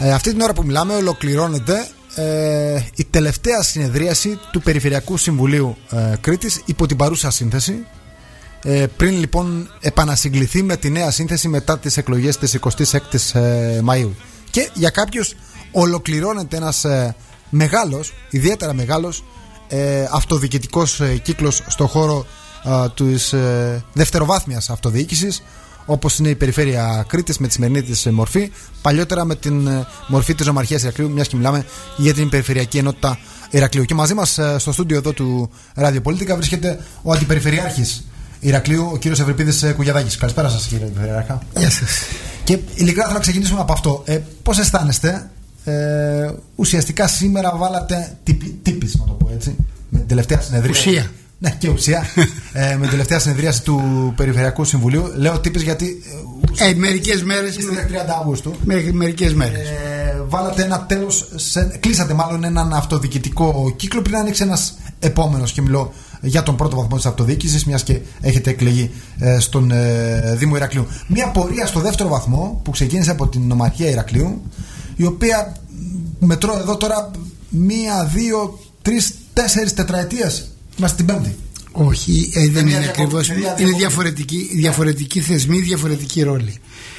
Αυτή την ώρα που μιλάμε ολοκληρώνεται η τελευταία συνεδρίαση του Περιφερειακού Συμβουλίου Κρήτης υπό την παρούσα σύνθεση, πριν λοιπόν επανασυγκληθεί με τη νέα σύνθεση μετά τις εκλογές της 26ης Μαΐου. Και για κάποιους ολοκληρώνεται ένας μεγάλος, ιδιαίτερα μεγάλος αυτοδιοικητικός κύκλος στον χώρο της δευτεροβάθμιας αυτοδιοίκησης, όπως είναι η Περιφέρεια Κρήτης με τη σημερινή της μορφή, παλιότερα με την μορφή της Νομαρχίας Ηρακλείου, μιας και μιλάμε για την Περιφερειακή Ενότητα Ηρακλείου. Και μαζί μας στο στούντιο εδώ του Ραδιοπολίτικα βρίσκεται ο Αντιπεριφερειάρχης Ηρακλείου, ο κύριος Ευρυπίδης Κουγιαδάκης. Καλησπέρα σας, κύριε Περιφερειάρχα. Γεια σας. Και ειλικρινά θέλω να ξεκινήσουμε από αυτό. Πώς αισθάνεστε? Ουσιαστικά σήμερα βάλατε τύπης, να το πω έτσι, με την τελευταία συνεδρίαση. Ουσία. Ναι, και ουσία. Με την τελευταία συνεδρίαση του Περιφερειακού Συμβουλίου. Λέω τύπης γιατί. Μερικές μέρες. Στις 30 Αυγούστου. Μερικές μέρες. Βάλατε ένα τέλος. Κλείσατε μάλλον έναν αυτοδιοικητικό κύκλο πριν άνοιξε ένας επόμενος. Και μιλώ για τον πρώτο βαθμό της αυτοδιοίκησης, μιας και έχετε εκλεγεί στον Δήμο Ηρακλείου. Μια πορεία στο δεύτερο βαθμό που ξεκίνησε από την Νομαρχία Ηρακλείου, η οποία μετρώ εδώ τώρα 1, 2, 3, 4 τετραετίες. Είμαστε την πέμπτη. Όχι, δεν είναι ακριβώς. Είναι διαφορετικοί θεσμοί, διαφορετικοί ρόλοι.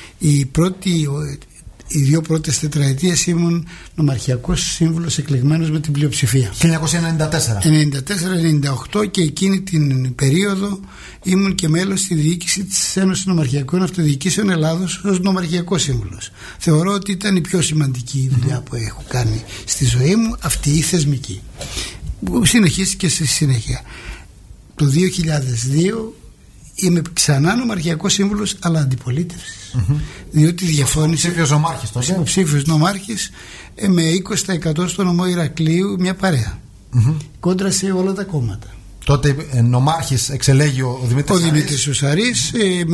Οι δύο πρώτες τετραετίες ήμουν νομαρχιακός σύμβουλος εκλεγμένος με την πλειοψηφία. 1994. 94-98, και εκείνη την περίοδο ήμουν και μέλος στη διοίκηση της Ένωσης Νομαρχιακών Αυτοδιοικήσεων Ελλάδος ως νομαρχιακός σύμβουλος. Θεωρώ ότι ήταν η πιο σημαντική δουλειά που έχω κάνει στη ζωή μου, αυτή η θεσμική. Συνεχίστηκε στη συνέχεια. Το 2002 είμαι ξανά νομαρχιακός σύμβουλος, αλλά αντιπολίτευσης. Διότι διαφώνησε. Υποψήφιος νομάρχης με 20% στο νομό Ηρακλείου, μια παρέα. Κόντρα σε όλα τα κόμματα. Τότε νομάρχης εξελέγει ο Δημήτρης Σαρής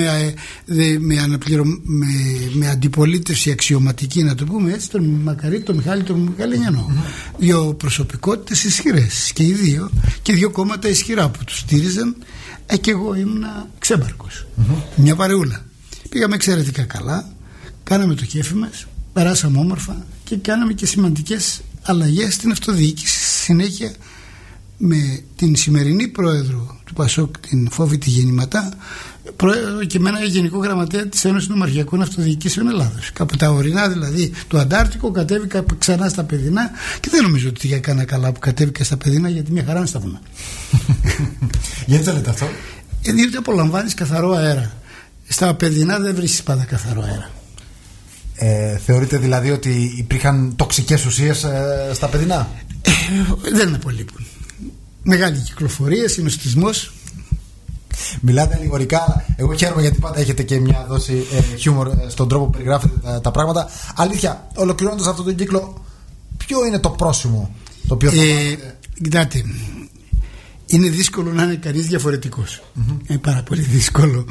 με αντιπολίτευση αξιωματική, να το πούμε έτσι, τον Μακαρίτη, τον Μιχάλη, τον Γαλινιανό. Δύο προσωπικότητες ισχυρές και οι δύο, και δύο κόμματα ισχυρά που τους στήριζαν, και εγώ ήμουν ξέμπαρκος. Μια παρεούλα. Πήγαμε εξαιρετικά καλά, κάναμε το κέφι μας, περάσαμε όμορφα και κάναμε και σημαντικές αλλαγές στην αυτοδιοίκηση. Συνέχεια με την σημερινή πρόεδρο του ΠΑΣΟΚ, την Φόβητη Γεννηματά, πρόεδρο και με ένα γενικό γραμματέα της Ένωσης Νομαρχιακών Αυτοδιοικήσεων Ελλάδος. Από τα ορεινά δηλαδή του Αντάρτικο κατέβηκα ξανά στα παιδινά, και δεν νομίζω ότι έκανα καλά που κατέβηκα στα παιδινά, γιατί μια χαρά είναι στα βουνά. Γιατί το λέτε αυτό? Διότι απολαμβάνεις καθαρό αέρα. Στα παιδινά δεν βρίσκεις πάντα καθαρό αέρα. Θεωρείτε δηλαδή ότι υπήρχαν τοξικές ουσίες στα παιδινά? Δεν είναι πολύ. Μεγάλη κυκλοφορία, συνοστισμός. Μιλάτε λιγορικά. Εγώ χαίρομαι γιατί πάντα έχετε και μια δόση χιούμορ στον τρόπο που περιγράφετε τα πράγματα. Αλήθεια, ολοκληρώνοντας αυτόν τον κύκλο, ποιο είναι το πρόσημο το οποίο θα πάρετε? Κοιτάτε, είναι δύσκολο να είναι κανείς διαφορετικός. Είναι πάρα πολύ δύσκολο.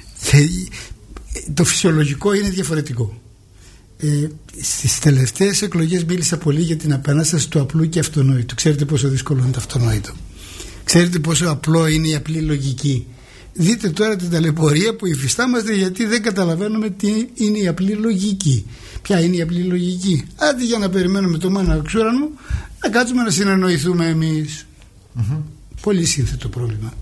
Το φυσιολογικό είναι διαφορετικό. Στις τελευταίες εκλογές μίλησα πολύ για την επανάσταση του απλού και αυτονόητου. Ξέρετε πόσο δύσκολο είναι το αυτονόητο. Ξέρετε πόσο απλό είναι η απλή λογική. Δείτε τώρα την ταλαιπωρία που υφιστάμαστε, γιατί δεν καταλαβαίνουμε τι είναι η απλή λογική. Ποια είναι η απλή λογική? Άντε για να περιμένουμε το μάνα ξουρανού, να κάτσουμε να συνεννοηθούμε εμείς. Πολύ σύνθετο πρόβλημα.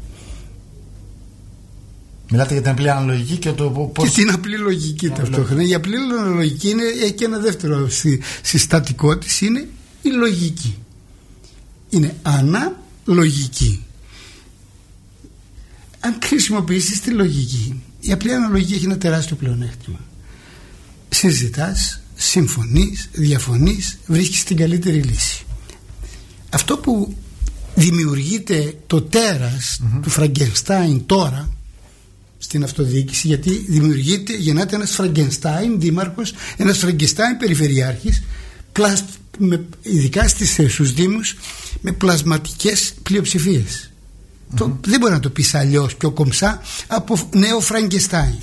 Μιλάτε για την απλή αναλογική και το πώς... Και την απλή λογική ταυτόχρονα. Η απλή αναλογική έχει και ένα δεύτερο συστατικό της, είναι η λογική. Είναι αναλογική. Αν χρησιμοποιήσεις τη λογική, η απλή αναλογική έχει ένα τεράστιο πλεονέκτημα. Συζητάς, συμφωνείς, διαφωνείς, βρίσκεις την καλύτερη λύση. Αυτό που δημιουργείται το τέρας του Φραγκενστάιν τώρα στην αυτοδιοίκηση, γιατί γεννάται ένας Φραγκενστάιν δήμαρχος, ένας Φραγκενστάιν περιφερειάρχης, ειδικά στους δήμους, με πλασματικές πλειοψηφίες. Δεν μπορεί να το πεις αλλιώς πιο κομψά από νέο Φραγκενστάιν.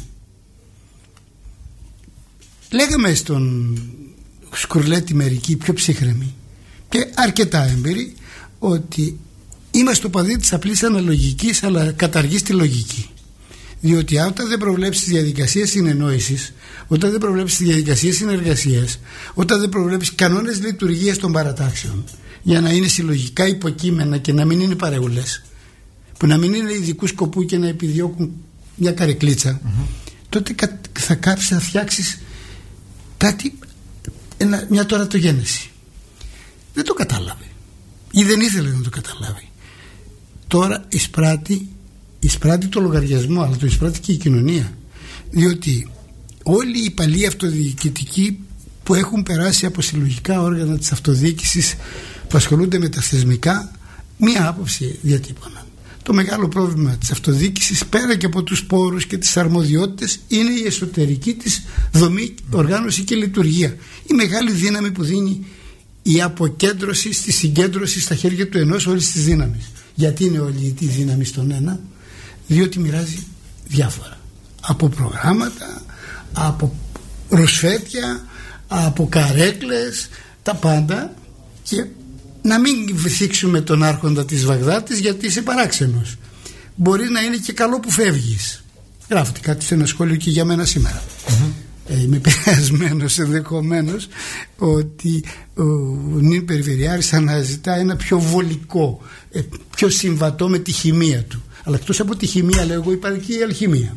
Λέγαμε στον Σκουρλέτη μερικοί πιο ψύχρεμοι και αρκετά έμπειροι ότι είμαστε το παδί της απλής αναλογικής, αλλά καταργείς τη λογική. Διότι όταν δεν προβλέψεις διαδικασίες συνεννόησης, όταν δεν προβλέψεις διαδικασίες συνεργασίας, όταν δεν προβλέψεις κανόνες λειτουργίας των παρατάξεων για να είναι συλλογικά υποκείμενα και να μην είναι παρεούλες, που να μην είναι ειδικού σκοπού και να επιδιώκουν μια καρεκλίτσα, τότε θα κάψεις να φτιάξεις κάτι, μια τορατογένεση. Δεν το κατάλαβε ή δεν ήθελε να το καταλάβει. Τώρα εισπράττει το λογαριασμό, αλλά το εισπράττει και η κοινωνία, διότι όλοι οι παλιοί αυτοδιοικητικοί που έχουν περάσει από συλλογικά όργανα της αυτοδιοίκησης που ασχολούνται με τα θεσμικά, μία άποψη διατύπωναν. Το μεγάλο πρόβλημα της αυτοδιοίκησης, πέρα και από τους πόρους και τις αρμοδιότητες, είναι η εσωτερική της δομή, οργάνωση και λειτουργία. Η μεγάλη δύναμη που δίνει η αποκέντρωση στη συγκέντρωση στα χέρια του ενός όλης της δύναμης. Γιατί είναι όλη η δύναμη στον ένα? Διότι μοιράζει διάφορα, από προγράμματα, από ρουσφέτια, από καρέκλες, τα πάντα, και να μην θίξουμε τον άρχοντα της Βαγδάτης γιατί είσαι παράξενος. Μπορεί να είναι και καλό που φεύγεις. Γράφετε κάτι σε ένα σχόλιο και για μένα σήμερα. Είμαι επηρεασμένος ενδεχομένως ότι ο νυν περιφερειάρης αναζητά ένα πιο βολικό, πιο συμβατό με τη χημεία του. Αλλά εκτός από τη χημεία, λέω εγώ, υπάρχει και η αλχημία.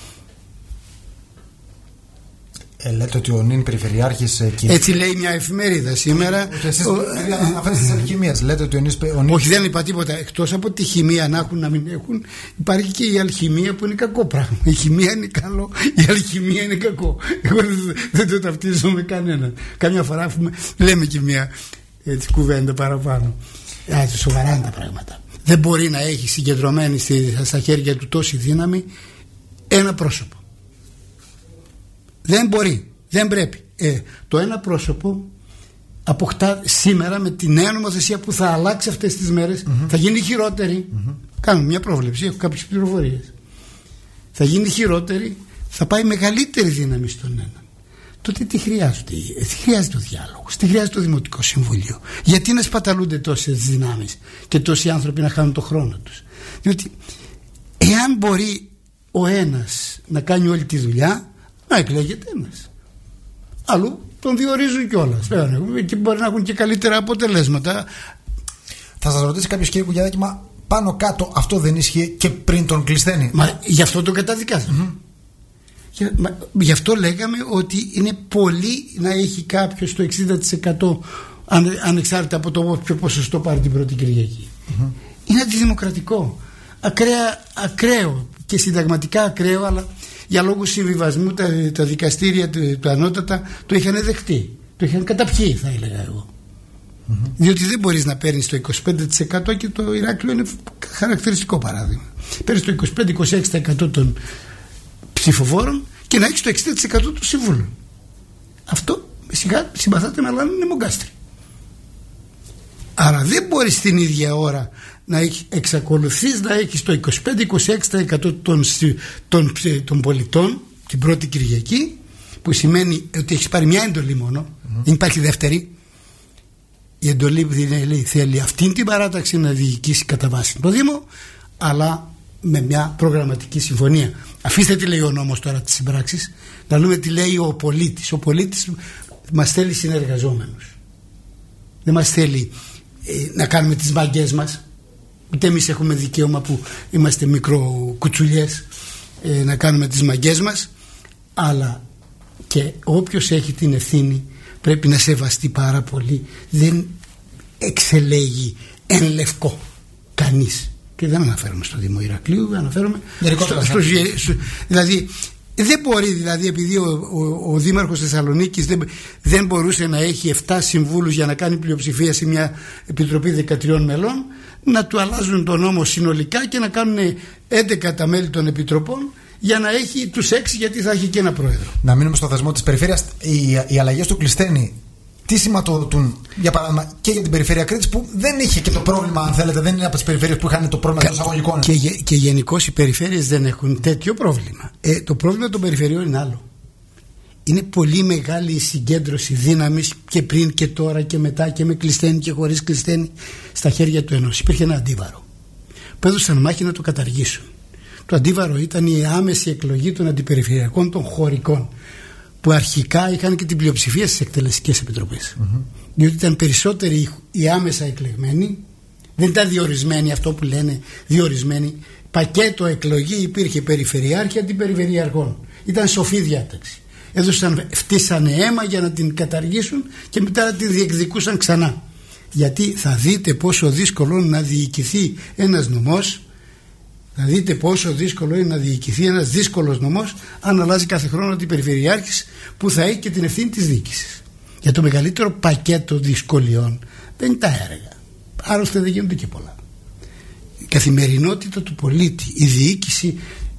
Λέτε ότι ο νυν περιφερειάρχης έτσι λέει μια εφημερίδα σήμερα. Αναφέρεστε στις αλχημίες. Λέτε ότι όχι, δεν είπα τίποτα. Εκτός από τη χημεία να έχουν, να μην έχουν, υπάρχει και η αλχημία που είναι κακό πράγμα. Η χημεία είναι καλό, η αλχημία είναι κακό. Εγώ δεν το ταυτίζω με κανέναν. Καμιά φορά λέμε και μια κουβέντα παραπάνω. Σοβαρά είναι τα πράγματα. Δεν μπορεί να έχει συγκεντρωμένη στα χέρια του τόση δύναμη ένα πρόσωπο. Δεν μπορεί, δεν πρέπει. Το ένα πρόσωπο αποκτά σήμερα με τη νέα νομοθεσία που θα αλλάξει αυτές τις μέρες, θα γίνει χειρότερη. Κάνω μια πρόβλεψη, έχω κάποιες πληροφορίες. Θα γίνει χειρότερη, θα πάει μεγαλύτερη δύναμη στον έναν. Τότε τι χρειάζεται? Τι χρειάζεται ο διάλογος, τι χρειάζεται το Δημοτικό Συμβούλιο? Γιατί να σπαταλούνται τόσες δυνάμεις και τόσοι άνθρωποι να χάνουν το χρόνο τους? Διότι εάν μπορεί ο ένας να κάνει όλη τη δουλειά, να εκλέγεται ένας. Αλλού τον διορίζουν κιόλας. Και μπορεί να έχουν και καλύτερα αποτελέσματα. Θα σας ρωτήσει κάποιος, κύριε Κουγιαδάκη, μα πάνω κάτω αυτό δεν ίσχυε και πριν τον Κλεισθένη? Μα γι' αυτό το καταδικάζαμε. Γι' αυτό λέγαμε ότι είναι πολύ να έχει κάποιος το 60% ανεξάρτητα από το ποιο ποσοστό πάρει την πρώτη Κυριακή. Είναι αντιδημοκρατικό. Ακραίο και συνταγματικά ακραίο, αλλά για λόγους συμβιβασμού τα δικαστήρια του ανώτατα το είχαν δεχτεί. Το είχαν καταπιεί, θα έλεγα εγώ. Διότι δεν μπορείς να παίρνεις το 25%, και το Ηράκλειο είναι χαρακτηριστικό παράδειγμα. Παίρνεις το 25-26% των ψηφοφόρων και να έχεις το 60% του συμβούλων. Αυτό συμπαθάτε με, αλλά είναι μογκάστρι. Άρα δεν μπορείς την ίδια ώρα να εξακολουθείς να έχεις το 25-26% των πολιτών την πρώτη Κυριακή, που σημαίνει ότι έχεις πάρει μια εντολή μόνο, δεν υπάρχει δεύτερη. Η εντολή που θέλει αυτήν την παράταξη να διοικήσει κατά βάση το Δήμο, αλλά με μια προγραμματική συμφωνία. Αφήστε τι λέει ο νόμος τώρα της συμπράξης, να δούμε τι λέει ο πολίτης. Ο πολίτης μας θέλει συνεργαζόμενους. Δεν μας θέλει να κάνουμε τις μαγκές μας. Ούτε εμείς έχουμε δικαίωμα που είμαστε μικροκουτσουλιές να κάνουμε τις μαγκές μας, αλλά και όποιος έχει την ευθύνη πρέπει να σεβαστεί πάρα πολύ. Δεν εξελέγει εν λευκό κανείς. Και δεν αναφέρομαι στο Δήμο Ηρακλείου, αναφέρομαι δηλαδή δεν μπορεί, επειδή ο Δήμαρχος Θεσσαλονίκης δεν μπορούσε να έχει 7 συμβούλους για να κάνει πλειοψηφία σε μια επιτροπή 13 μελών, να του αλλάζουν τον νόμο συνολικά και να κάνουν 11 τα μέλη των επιτροπών για να έχει τους 6, γιατί θα έχει και ένα πρόεδρο. Να μείνουμε στο θεσμό της περιφέρειας. Οι αλλαγές του Κλεισθένη τι σηματοδοτούν, για παράδειγμα, και για την περιφέρεια Κρήτης, που δεν είχε και το πρόβλημα, αν θέλετε, δεν είναι από τις περιφέρειες που είχαν το πρόβλημα των εισαγωγικών. Και γενικώς οι περιφέρειες δεν έχουν τέτοιο πρόβλημα. Το πρόβλημα των περιφερειών είναι άλλο. Είναι πολύ μεγάλη η συγκέντρωση δύναμης και πριν και τώρα και μετά και με Κλεισθένη και χωρίς Κλεισθένη στα χέρια του ενός. Υπήρχε ένα αντίβαρο που έδωσαν μάχη να το καταργήσουν. Το αντίβαρο ήταν η άμεση εκλογή των αντιπεριφερειακών των χωρικών, που αρχικά είχαν και την πλειοψηφία στις εκτελεστικές επιτροπές. Διότι ήταν περισσότεροι οι άμεσα εκλεγμένοι, δεν ήταν διορισμένοι, αυτό που λένε διορισμένοι. Πακέτο εκλογή υπήρχε, περιφερειάρχη αντιπεριφερειαρχών. Ήταν σοφή διάταξη. Φτύσανε αίμα για να την καταργήσουν και μετά τη διεκδικούσαν ξανά. Γιατί θα δείτε πόσο δύσκολο είναι να διοικηθεί ένας νομός. Θα δείτε πόσο δύσκολο είναι να διοικηθεί ένας δύσκολος νομός αν αλλάζει κάθε χρόνο την περιφερειάρχης που θα έχει και την ευθύνη της διοίκησης. Για το μεγαλύτερο πακέτο δυσκολιών δεν είναι τα έργα. Άλλωστε δεν γίνονται και πολλά. Η καθημερινότητα του πολίτη, η διοίκηση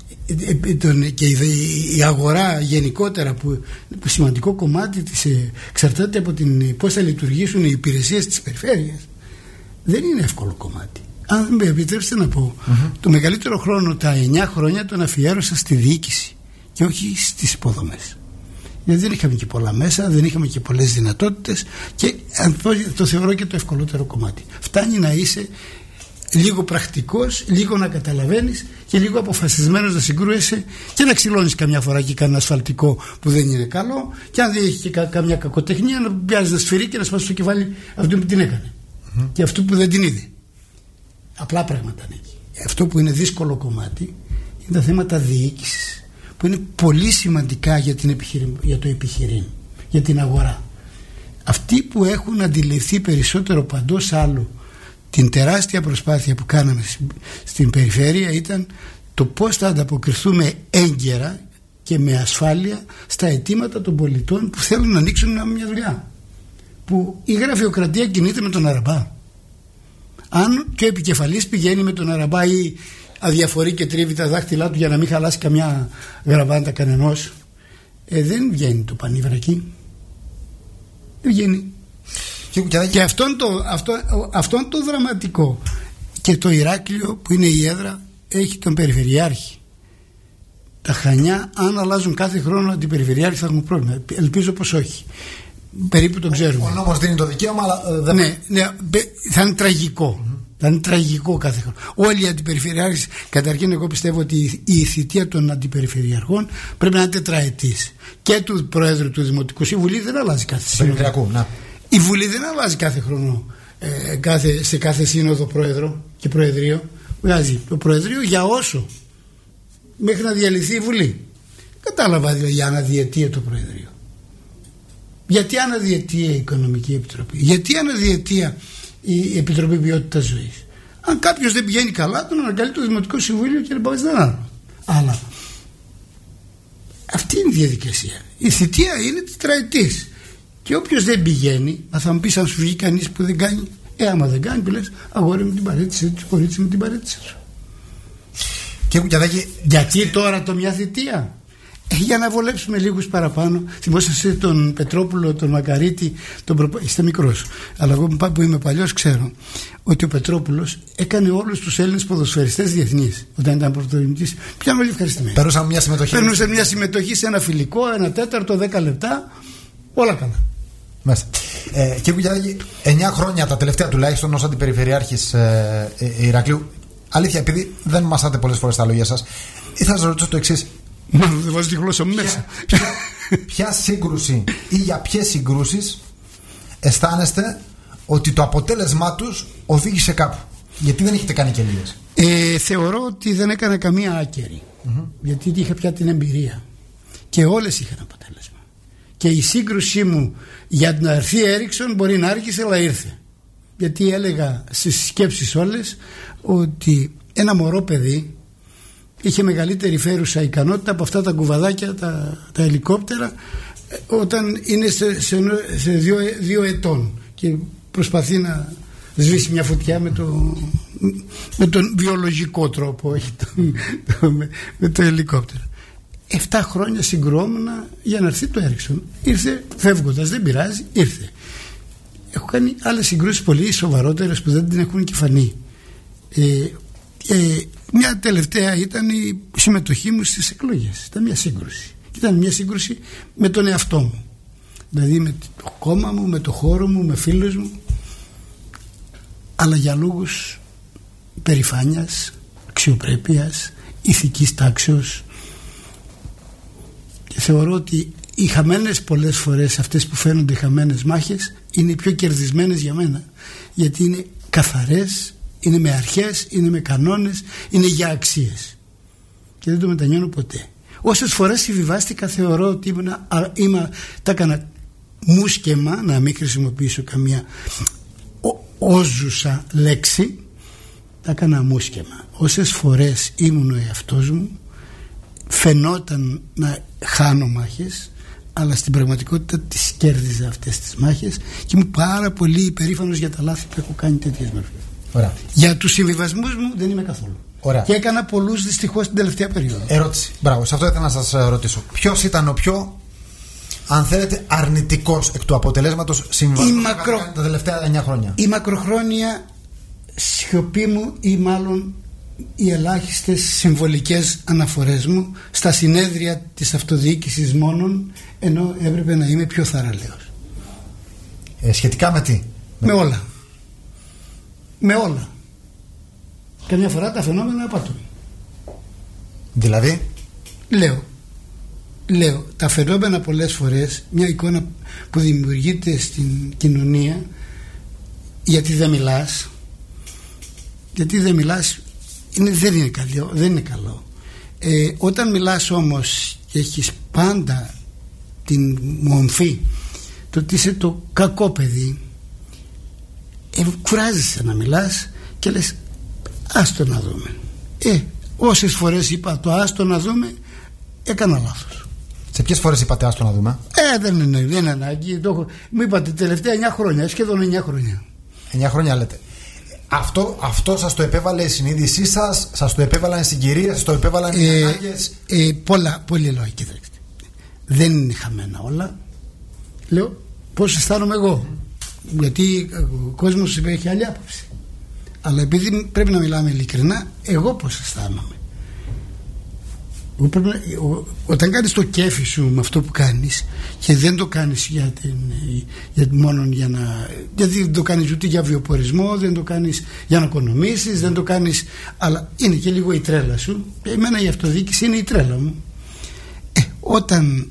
και η αγορά γενικότερα, που σημαντικό κομμάτι της εξαρτάται από πώς θα λειτουργήσουν οι υπηρεσίες της περιφέρειας, δεν είναι εύκολο κομμάτι. Αν με επιτρέψετε να πω, το μεγαλύτερο χρόνο, τα 9 χρόνια, τον αφιέρωσα στη διοίκηση και όχι στις υποδομές. Γιατί δεν είχαμε και πολλά μέσα, δεν είχαμε και πολλές δυνατότητες και το θεωρώ και το ευκολότερο κομμάτι. Φτάνει να είσαι λίγο πρακτικός, λίγο να καταλαβαίνεις και λίγο αποφασισμένος να συγκρούεσαι και να ξυλώνεις καμιά φορά και κανένα ασφαλτικό που δεν είναι καλό, και αν δεν έχει και καμιά κακοτεχνία να πιάσεις ένα σφυρί και να σπάσεις το κεφάλι αυτού που την έκανε και αυτού που δεν την είδε. Απλά πράγματα είναι εκεί. Αυτό που είναι δύσκολο κομμάτι είναι τα θέματα διοίκησης, που είναι πολύ σημαντικά για το επιχειρήν, για την αγορά. Αυτοί που έχουν αντιληφθεί περισσότερο παντός άλλου την τεράστια προσπάθεια που κάναμε στην περιφέρεια ήταν το πώς θα ανταποκριθούμε έγκαιρα και με ασφάλεια στα αιτήματα των πολιτών που θέλουν να ανοίξουν μια δουλειά, που η γραφειοκρατία κινείται με τον αραμπά. Αν και ο επικεφαλής πηγαίνει με τον αραμπά ή αδιαφορεί και τρίβει τα δάχτυλά του για να μην χαλάσει καμιά γραβάντα κανενός, δεν βγαίνει το πανίβρακι. Δεν βγαίνει. Και αυτόν το δραματικό. Και το Ηράκλειο, που είναι η έδρα, έχει τον περιφερειάρχη. Τα Χανιά, αν αλλάζουν κάθε χρόνο αντιπεριφερειάρχη, θα έχουν πρόβλημα. Ελπίζω πως όχι. Περίπου το ξέρουμε. Ο νόμος δίνει το δικαίωμα, αλλά δεν... Ναι, θα είναι τραγικό. Θα είναι τραγικό κάθε χρόνο. Όλοι οι αντιπεριφερειάρχες, καταρχήν, εγώ πιστεύω ότι η θητεία των αντιπεριφερειαρχών πρέπει να είναι τετραετής. Και του Προέδρου του Δημοτικού Συμβουλίου δεν αλλάζει κάθε σύνοδο. Η Βουλή δεν αλλάζει κάθε χρόνο σε κάθε σύνοδο Πρόεδρο και Προεδρείο. Βγάζει το Προεδρείο για όσο, μέχρι να διαλυθεί η Βουλή. Κατάλαβα δηλαδή για αναδιετία το Προεδρείο. Γιατί αναδιετία η Οικονομική Επιτροπή, γιατί αναδιετία η Επιτροπή Ποιότητας Ζωής. Αν κάποιος δεν πηγαίνει καλά, τον αναγκαλεί το Δημοτικό Συμβούλιο και δεν πάει στον άλλο. Αλλά αυτή είναι η διαδικασία. Η θητεία είναι τετραετής. Και όποιος δεν πηγαίνει, θα μου πεις αν σου βγει κανείς που δεν κάνει, άμα δεν κάνει, που λες, αγόρι μου την παρέτησή του, κορίτσι μου την παρέτησή του. Γιατί τώρα το μια θητεία? Για να βολέψουμε λίγους παραπάνω. Θυμόσαστε τον Πετρόπουλο, τον Μακαρίτη, είστε μικρός, αλλά εγώ που είμαι παλιός ξέρω ότι ο Πετρόπουλος έκανε όλους τους Έλληνες ποδοσφαιριστές διεθνείς όταν ήταν πρωτοδημητής. Πιάνουν όλοι ευχαριστημένοι. Περνούσαν μια συμμετοχή σε ένα φιλικό, 1/4, 10 λεπτά, όλα καλά. Μέσα. Κύριε Κουκιαδάκη, 9 χρόνια τα τελευταία τουλάχιστον ως αντιπεριφερειάρχης Ηρακλείου. Αλήθεια, επειδή δεν μασάτε πολλές φορές τα λόγια σας, ήθελα να σας ρωτήσω το εξής. Δεν βάζει τη γλώσσα μου μέσα. Ποια σύγκρουση ή για ποιες συγκρούσεις αισθάνεστε ότι το αποτέλεσμά τους οδήγησε κάπου? Γιατί δεν έχετε κάνει και λίγες. Θεωρώ ότι δεν έκανα καμία άκερη. Γιατί είχα πια την εμπειρία. Και όλες είχαν αποτέλεσμα. Και η σύγκρουσή μου για να έρθει η Έριξον μπορεί να άρχισε, αλλά ήρθε. Γιατί έλεγα στις σκέψεις όλες ότι ένα μωρό παιδί είχε μεγαλύτερη φέρουσα ικανότητα από αυτά τα κουβαδάκια, τα ελικόπτερα, όταν είναι σε 2 ετών και προσπαθεί να σβήσει μια φωτιά με τον βιολογικό τρόπο, όχι με το ελικόπτερο. 7 χρόνια συγκρουόμουν για να έρθει το Έριξον. Ήρθε φεύγοντας, δεν πειράζει, ήρθε. Έχω κάνει άλλες συγκρούσεις πολύ σοβαρότερες που δεν την έχουν και φανεί. Μια τελευταία ήταν η συμμετοχή μου στις εκλογές. Ήταν μια σύγκρουση. Ήταν μια σύγκρουση με τον εαυτό μου. Δηλαδή με το κόμμα μου, με το χώρο μου, με φίλους μου. Αλλά για λόγους περηφάνειας, αξιοπρέπειας, ηθικής τάξεως, και θεωρώ ότι οι χαμένες πολλές φορές, αυτές που φαίνονται χαμένες μάχες, είναι οι πιο κερδισμένες για μένα, γιατί είναι καθαρές, είναι με αρχές, είναι με κανόνες, είναι για αξίες και δεν το μετανιώνω ποτέ. Όσες φορές συμβιβάστηκα, θεωρώ ότι τα έκανα μουσκεμα, να μην χρησιμοποιήσω καμία όζουσα λέξη, τα έκανα μουσκεμα. Όσες φορές ήμουν ο εαυτός μου, φαινόταν να χάνω μάχες, αλλά στην πραγματικότητα τις κέρδιζα αυτές τις μάχες και είμαι πάρα πολύ υπερήφανος για τα λάθη που έχω κάνει τέτοιες μέρες. Για τους συμβιβασμούς μου δεν είμαι καθόλου. Ωραία. Και έκανα πολλούς δυστυχώς την τελευταία περίοδο. Ερώτηση. Μπράβο, σε αυτό ήθελα να σας ρωτήσω. Ποιος ήταν ο πιο, αν θέλετε, αρνητικός εκ του αποτελέσματος συμβιβασμού τα τελευταία 9 χρόνια? Η μακροχρόνια σιωπή μου, ή μάλλον οι ελάχιστες συμβολικές αναφορές μου στα συνέδρια της αυτοδιοίκησης μόνον, ενώ έπρεπε να είμαι πιο θαραλέος. Σχετικά με τι? Με όλα. Με όλα. Καμιά φορά τα φαινόμενα απατούν. Δηλαδή? Λέω, τα φαινόμενα πολλές φορές, μια εικόνα που δημιουργείται στην κοινωνία, γιατί δεν μιλάς, δεν είναι καλό. Όταν μιλάς όμως και έχεις πάντα την μομφή το ότι είσαι το κακό παιδί, κουράζεσαι να μιλάς και λες άστο να δούμε. Όσες φορές είπα το άστο να δούμε, έκανα λάθος. Σε ποιες φορές είπατε άστο να δούμε? Δεν είναι ανάγκη. Μου είπατε τελευταία 9 χρόνια, σχεδόν 9 χρόνια. 9 χρόνια λέτε. Αυτό σας το επέβαλε η συνείδησή σας, σας το επέβαλαν οι συγκυρίες, σας το επέβαλαν οι ανάγκες? Πολύ λόγια, κοιτάξτε. Δεν είναι χαμένα όλα. Λέω πώς αισθάνομαι εγώ. Γιατί ο κόσμος έχει άλλη άποψη. Αλλά επειδή πρέπει να μιλάμε ειλικρινά, εγώ πώς αισθάνομαι. Όταν κάνεις το κέφι σου με αυτό που κάνεις, και δεν το κάνεις γιατί δεν το κάνεις ούτε για βιοπορισμό, δεν το κάνεις για να οικονομήσεις, δεν το κάνεις, αλλά είναι και λίγο η τρέλα σου. Εμένα η αυτοδιοίκηση είναι η τρέλα μου. Όταν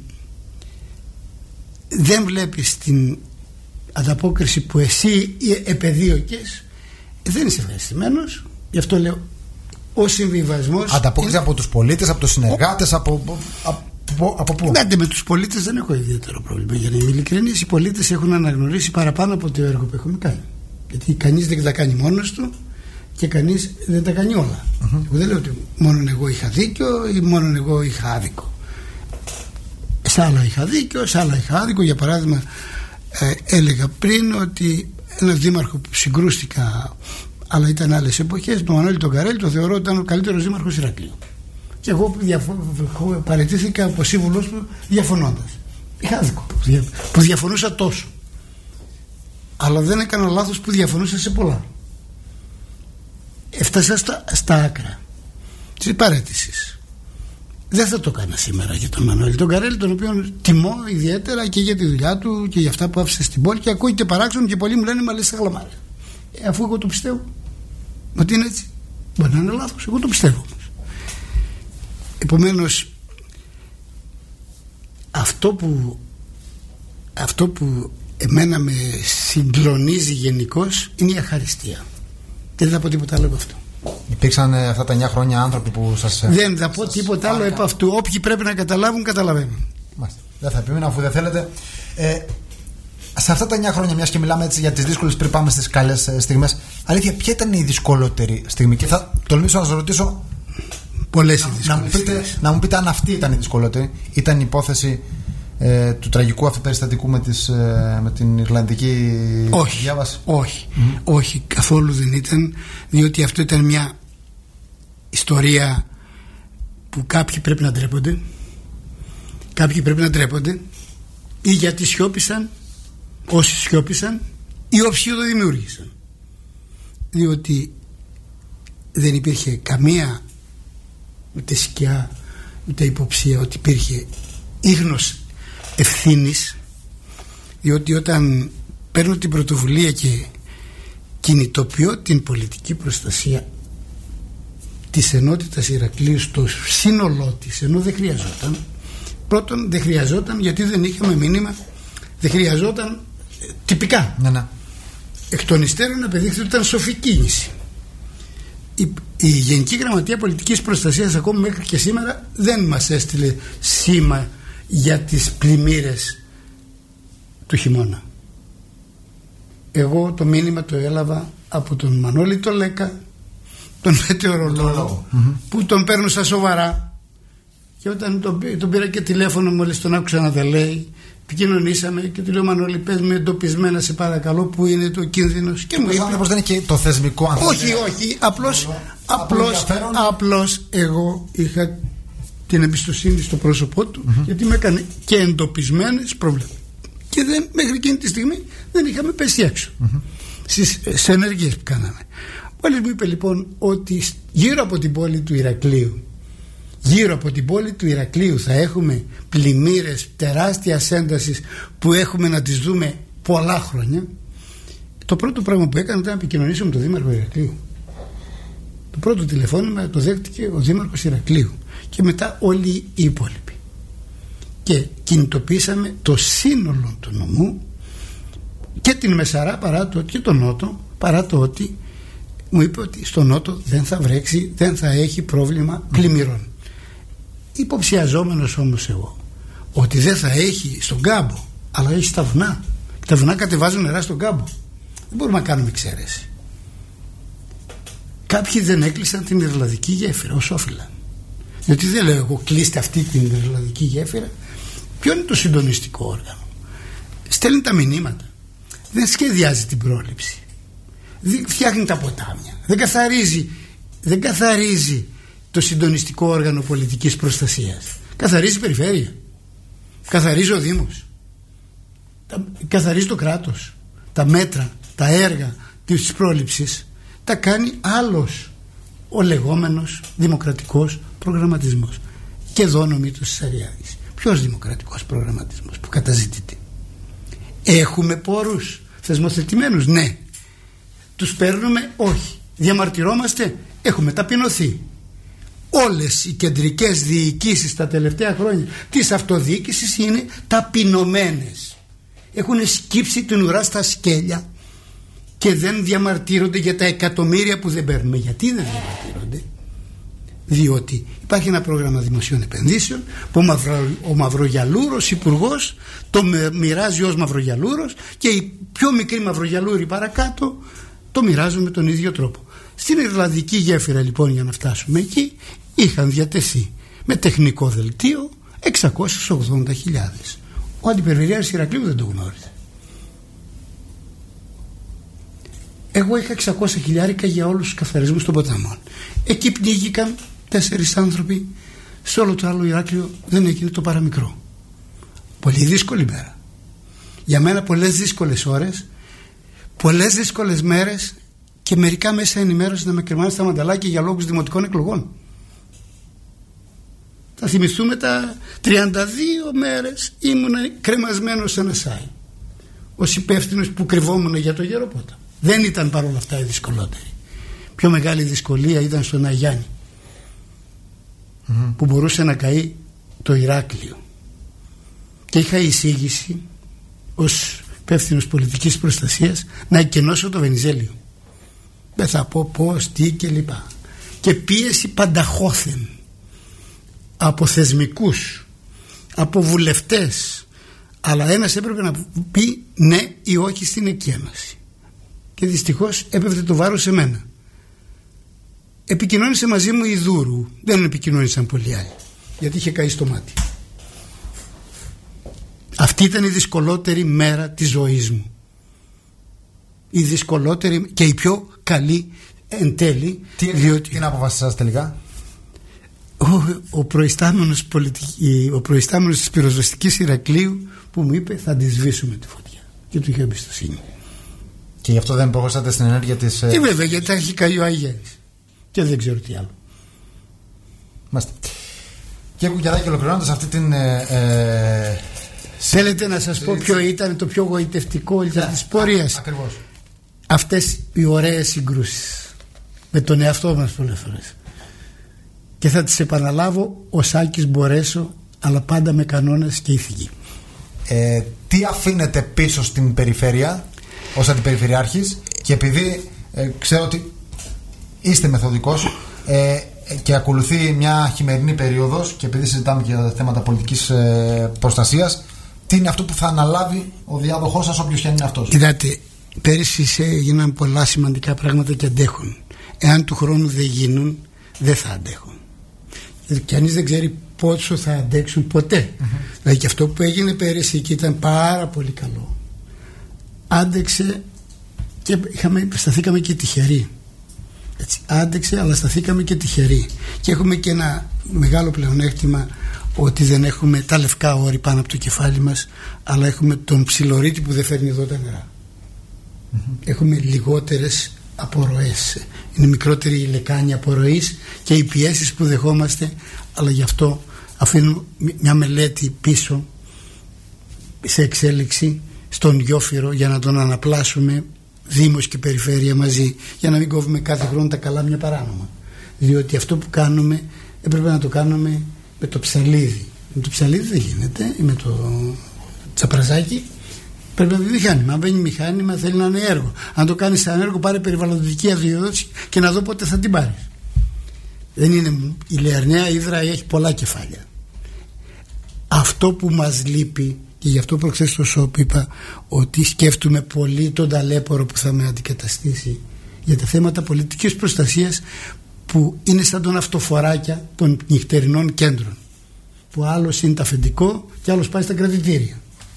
δεν βλέπεις την ανταπόκριση που εσύ επεδίωκες, δεν είσαι ευχαριστημένος. Γι' αυτό λέω, ο συμβιβασμός. Ανταπόκριση από τους πολίτες, από τους συνεργάτες, από πού? Με τους πολίτες δεν έχω ιδιαίτερο πρόβλημα. Για να είμαι ειλικρινής, οι πολίτες έχουν αναγνωρίσει παραπάνω από το έργο που έχουμε κάνει. Γιατί κανείς δεν τα κάνει μόνος του και κανείς δεν τα κάνει όλα. Εγώ δεν λέω ότι μόνο εγώ είχα δίκιο ή μόνο εγώ είχα άδικο. Σε άλλα είχα δίκιο, σε άλλα είχα άδικο. Για παράδειγμα, έλεγα πριν ότι ένας δήμαρχο που συγκρούστηκα, αλλά ήταν άλλες εποχές, τον Μανώλη τον Καρέλη, το θεωρώ ότι ήταν ο καλύτερος δήμαρχος Ηρακλείου. Και εγώ παραιτήθηκα από σύμβουλος μου διαφωνώντας. Είχα άδικο που διαφωνούσα τόσο. Αλλά δεν έκανα λάθος που διαφωνούσα σε πολλά. Έφτασα στα άκρα της παραίτησης. Δεν θα το έκανα σήμερα για τον Μανώλη τον Καρέλη, τον οποίο τιμώ ιδιαίτερα και για τη δουλειά του και για αυτά που άφησε στην πόλη, και ακούγεται παράξενο και πολλοί μου λένε μα λες τα γλαμάρια. Αφού εγώ το πιστεύω ότι είναι έτσι. Μπορεί να είναι λάθος, εγώ το πιστεύω όμως. Επομένως, αυτό που εμένα με συγκλονίζει γενικώς είναι η αχαριστία. Δεν θα πω τίποτα άλλο από αυτό. Υπήρξαν αυτά τα 9 χρόνια άνθρωποι που σας... Δεν θα πω τίποτα άλλο από αυτού. Όποιοι πρέπει να καταλάβουν, καταλαβαίνουν. Μάλιστα. Δεν θα επιμείνω αφού δεν θέλετε. Σε αυτά τα 9 χρόνια, μιας και μιλάμε έτσι για τις δύσκολες πριν πάμε στις καλές στιγμές, αλήθεια, ποια ήταν η δυσκολότερη στιγμή? Και θα τολμήσω να σας ρωτήσω πολλές δύσκολες. Να μου πείτε αν αυτή ήταν η δυσκολότερη. Ήταν η υπόθεση του τραγικού αυτού περιστατικού με την Ιρλανδική διάβαση? Όχι, καθόλου δεν ήταν. Διότι αυτό ήταν μια ιστορία που κάποιοι πρέπει να ντρέπονται. Κάποιοι πρέπει να ντρέπονται ή γιατί σιώπησαν, όσοι σιώπησαν, ή όποιοι το δημιούργησαν. Διότι δεν υπήρχε καμία ούτε σκιά ούτε υποψία ότι υπήρχε ίχνος ευθύνης, διότι όταν παίρνω την πρωτοβουλία και κινητοποιώ την πολιτική προστασία της ενότητας Ηρακλείου στο σύνολό της, ενώ δεν χρειαζόταν. Πρώτον, δεν χρειαζόταν γιατί δεν είχαμε μήνυμα, δεν χρειαζόταν τυπικά. Ναι. Εκ των υστέρων απεδείχθηκε ότι ήταν σοφή κίνηση. Η Γενική Γραμματεία Πολιτικής Προστασίας ακόμη μέχρι και σήμερα δεν μας έστειλε σήμα για τις πλημμύρες του χειμώνα. Εγώ το μήνυμα το έλαβα από τον Μανώλη το Λέκα, τον μετεωρολόγο, που τον παίρνω στα σοβαρά, και όταν τον πήρα και τηλέφωνο μόλις τον άκουσα να τα λέει, επικοινωνήσαμε και του λέω: Μανώλη, πες μου εντοπισμένα σε παρακαλώ που είναι το κίνδυνος. Και μου είπε: πως δεν είναι και το θεσμικό άνθρωπο. Όχι, απλώς εγώ είχα την εμπιστοσύνη στο πρόσωπό του, γιατί με έκανε και εντοπισμένες προβλέψεις. Και μέχρι εκείνη τη στιγμή δεν είχαμε πέσει έξω στις ενέργειες που κάναμε. Μόλις μου είπε λοιπόν ότι γύρω από την πόλη του Ηρακλείου θα έχουμε πλημμύρες τεράστιας έντασης που έχουμε να τις δούμε πολλά χρόνια, το πρώτο πράγμα που έκανα ήταν να επικοινωνήσω με τον Δήμαρχο Ηρακλείου. Το πρώτο τηλεφώνημα το δέχτηκε ο Δήμαρχος Ηρακλείου και μετά όλοι οι υπόλοιποι, και κινητοποίησαμε το σύνολο του νομού και την Μεσαρά και τον Νότο, παρά το ότι μου είπε ότι στο Νότο δεν θα βρέξει, δεν θα έχει πρόβλημα πλημμυρών. Υποψιαζόμενος όμως εγώ ότι δεν θα έχει στον κάμπο, αλλά έχει στα βουνά. Τα βουνά κατεβάζουν νερά στον κάμπο. Δεν μπορούμε να κάνουμε εξαίρεση. Κάποιοι δεν έκλεισαν την Ιρλανδική γέφυρα ως όφυλαν. Γιατί δεν λέω εγώ κλείστε αυτή την Ιρλανδική γέφυρα. Ποιο είναι το συντονιστικό όργανο? Στέλνει τα μηνύματα, δεν σχεδιάζει την πρόληψη, δεν φτιάχνει τα ποτάμια, δεν καθαρίζει το συντονιστικό όργανο πολιτικής προστασίας. Καθαρίζει η περιφέρεια, καθαρίζει ο Δήμος, καθαρίζει το κράτος. Τα μέτρα, τα έργα της πρόληψης τα κάνει άλλος ο λεγόμενος δημοκρατικός προγραμματισμός. Και εδώ νομίζει το Σαριάδης. Ποιος δημοκρατικός προγραμματισμός που καταζητείται? Έχουμε πόρους θεσμοθετημένους? Ναι. Τους παίρνουμε? Όχι. Διαμαρτυρόμαστε? Έχουμε ταπεινωθεί. Όλες οι κεντρικές διοικήσεις τα τελευταία χρόνια της αυτοδιοίκησης είναι ταπεινωμένες. Έχουν σκύψει την ουρά στα σκέλια και δεν διαμαρτύρονται για τα εκατομμύρια που δεν παίρνουμε. Γιατί δεν διαμαρτύρονται? Διότι υπάρχει ένα πρόγραμμα δημοσίων επενδύσεων που ο Μαυρογιαλούρος υπουργός το μοιράζει ως Μαυρογιαλούρος και οι πιο μικροί Μαυρογιαλούροι παρακάτω το μοιράζουν με τον ίδιο τρόπο. Στην Ιρλανδική γέφυρα λοιπόν, για να φτάσουμε εκεί, είχαν διατεθεί με τεχνικό δελτίο 680.000. Ο Αντιπεριφερειάρχης Ηρακλείου δεν το γνώριζε. Εγώ είχα 600.000 για όλους τους καθαρισμούς των ποταμών. Εκεί πνίγηκαν 4 άνθρωποι. Σε όλο το άλλο Ηράκλειο δεν έγινε το παραμικρό. Πολύ δύσκολη μέρα. Για μένα πολλές δύσκολες ώρες, πολλές δύσκολες μέρες, και μερικά μέσα ενημέρωση να με κρεμάνε στα μανταλάκια για λόγους δημοτικών εκλογών. Θα θυμηθούμε τα 32 μέρες ήμουν κρεμασμένος σε ένα σάι ως υπεύθυνος που κρυβόμουν για το Γεροπότα. Δεν ήταν παρόλα αυτά η δυσκολότερη. Πιο μεγάλη δυσκολία ήταν στον Αγιάννη, που μπορούσε να καεί το Ηράκλειο, και είχα εισήγηση ως υπεύθυνος πολιτικής προστασίας να εκενώσω το Βενιζέλιο. Δεν θα πω πώς, τι και λοιπά. Και πίεση πανταχώθεν από θεσμικούς, από βουλευτές, αλλά ένας έπρεπε να πει ναι ή όχι στην εκένωση. Και δυστυχώς έπεφτε το βάρος σε μένα. Επικοινώνησε μαζί μου η Δούρου, δεν επικοινώνησαν πολλοί άλλοι, γιατί είχε καεί στο μάτι. Αυτή ήταν η δυσκολότερη μέρα της ζωής μου. Η δυσκολότερη και η πιο καλή εν τέλει. Τι να αποφασίσατε τελικά? Ο προϊστάμενος της πυροσβεστικής Ηρακλείου που μου είπε θα τη σβήσουμε τη φωτιά, και του είχε εμπιστοσύνη. Και γι' αυτό δεν προχωρήσατε στην ενέργεια της... Βέβαια, γιατί θα έχει καεί ο Αγιάννης και δεν ξέρω τι άλλο. Μάλιστα. Και Κουκιαδάκη, ολοκληρώνοντας αυτή την... Θέλετε να σας πω ποιο ήταν το πιο γοητευτικό της πορείας? Ακριβώς. Αυτές οι ωραίες συγκρούσεις με τον εαυτό μας πολλές φορές. και θα τις επαναλάβω ως Άκης μπορέσω, αλλά πάντα με κανόνες και ηθική. Τι αφήνετε πίσω στην περιφέρεια ως αντιπεριφερειάρχης, και επειδή ξέρω ότι είστε μεθοδικός και ακολουθεί μια χειμερινή περίοδος, και επειδή συζητάμε και για θέματα πολιτικής προστασίας, τι είναι αυτό που θα αναλάβει ο διάδοχός σας, όποιος και αν είναι αυτός? Κοιτάτε, πέρυσι έγιναν πολλά σημαντικά πράγματα και αντέχουν. Εάν του χρόνου δεν γίνουν, δεν θα αντέχουν. Και κανείς δεν ξέρει πόσο θα αντέξουν ποτέ. Δηλαδή και αυτό που έγινε πέρυσι και ήταν πάρα πολύ καλό, άντεξε και σταθήκαμε και τυχεροί. Έτσι, άντεξε, αλλά σταθήκαμε και τυχεροί. Και έχουμε και ένα μεγάλο πλεονέκτημα, ότι δεν έχουμε τα λευκά όρη πάνω από το κεφάλι μας, αλλά έχουμε τον ψιλορίτη που δεν φέρνει εδώ τα νερά. Έχουμε λιγότερες απορροές, είναι μικρότερη η λεκάνη απορροής και οι πιέσεις που δεχόμαστε, αλλά γι' αυτό αφήνω μια μελέτη πίσω σε εξέλιξη στον Γιόφυρο για να τον αναπλάσουμε Δήμος και Περιφέρεια μαζί, για να μην κόβουμε κάθε χρόνο τα καλάμια παράνομα, διότι αυτό που κάνουμε έπρεπε να το κάνουμε με το ψαλίδι. Με το ψαλίδι δεν γίνεται, ή με το τσαπραζάκι. Πρέπει να μπει μηχάνημα. Αν μπαίνει μηχάνημα, θέλει να είναι έργο. Αν το κάνει σαν έργο, πάρε περιβαλλοντική αδειοδότηση και να δω πότε θα την πάρει. Δεν είναι. Η Λεαρναία Ύδρα έχει πολλά κεφάλια. Αυτό που μας λείπει, και γι' αυτό προχθές στο ΣΟΠ είπα ότι σκέφτομαι πολύ τον ταλέπορο που θα με αντικαταστήσει για τα θέματα πολιτικής προστασίας, που είναι σαν τον αυτοφοράκια των νυχτερινών κέντρων, που άλλος είναι τα αφεντικό και άλλος πάει στα κρατητήρια.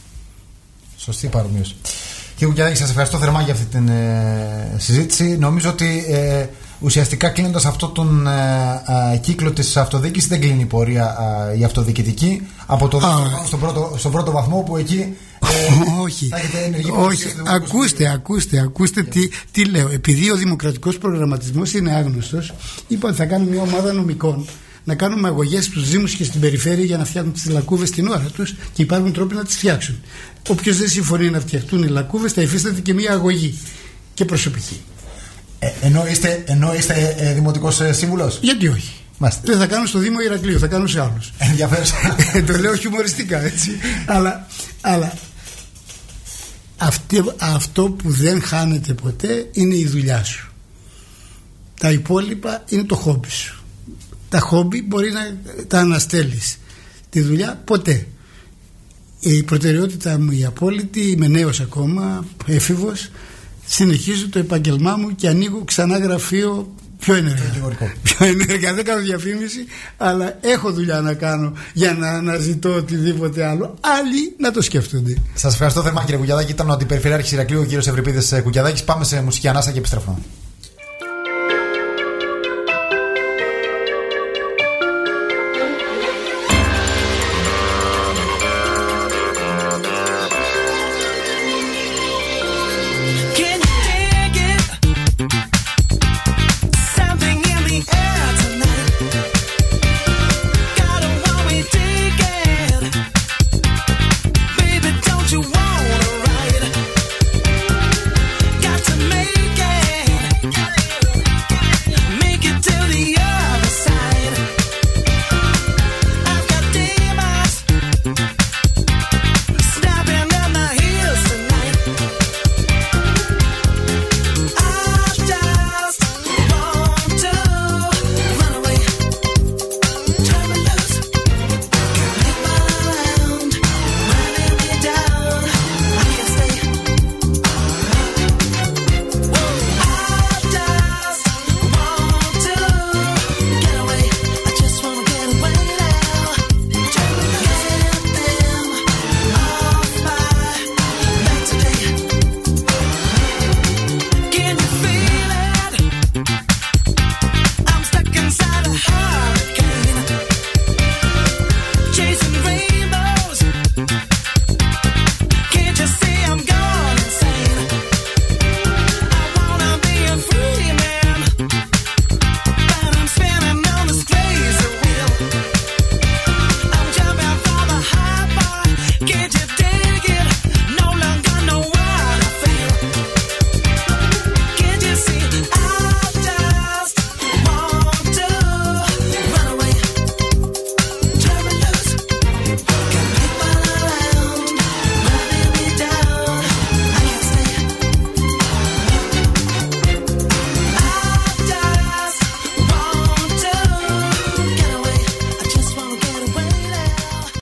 Σωστή παρομοίωση. Κύριε Κουκιαδάκη, σας ευχαριστώ θερμά για αυτή την συζήτηση. Νομίζω ότι ουσιαστικά κλείνοντας αυτόν τον κύκλο της αυτοδιοίκησης, δεν κλείνει η πορεία η αυτοδιοικητική από το στον πρώτο βαθμό, που εκεί όχι, ακούστε τι λέω. Επειδή ο δημοκρατικός προγραμματισμός είναι άγνωστος, είπα ότι θα κάνω μια ομάδα νομικών να κάνουμε αγωγές στους Δήμους και στην περιφέρεια για να φτιάχνουν τις λακκούβες την ώρα τους, και υπάρχουν τρόποι να τις φτιάξουν. Όποιος δεν συμφωνεί να φτιαχτούν οι λακκούβες, θα υφίσταται και μια αγωγή και προσωπική. Ενώ είστε δημοτικός σύμβουλος. Γιατί όχι? Δεν θα κάνω στο Δήμο Ηρακλείου, θα κάνω σε άλλους. Ενδιαφέρον. Το λέω χιουμοριστικά, έτσι. Αλλά αυτό που δεν χάνεται ποτέ είναι η δουλειά σου. Τα υπόλοιπα είναι το χόμπι σου. Τα χόμπι μπορεί να τα αναστέλεις. Τη δουλειά ποτέ. Η προτεραιότητα μου η απόλυτη, είμαι νέος ακόμα, έφηβος, συνεχίζω το επάγγελμά μου και ανοίγω ξανά γραφείο πιο ενεργά. Δεν κάνω διαφήμιση, αλλά έχω δουλειά να κάνω για να αναζητώ οτιδήποτε άλλο. Άλλοι να το σκέφτονται. Σας ευχαριστώ θερμά, κύριε Κουκιαδάκη. Ήταν ο Αντιπεριφερειάρχης Ηρακλείου, ο κύριος Ευρυπίδης Κουκιαδάκης. Πάμε σε μουσική ανάσα και επιστρέφουμε.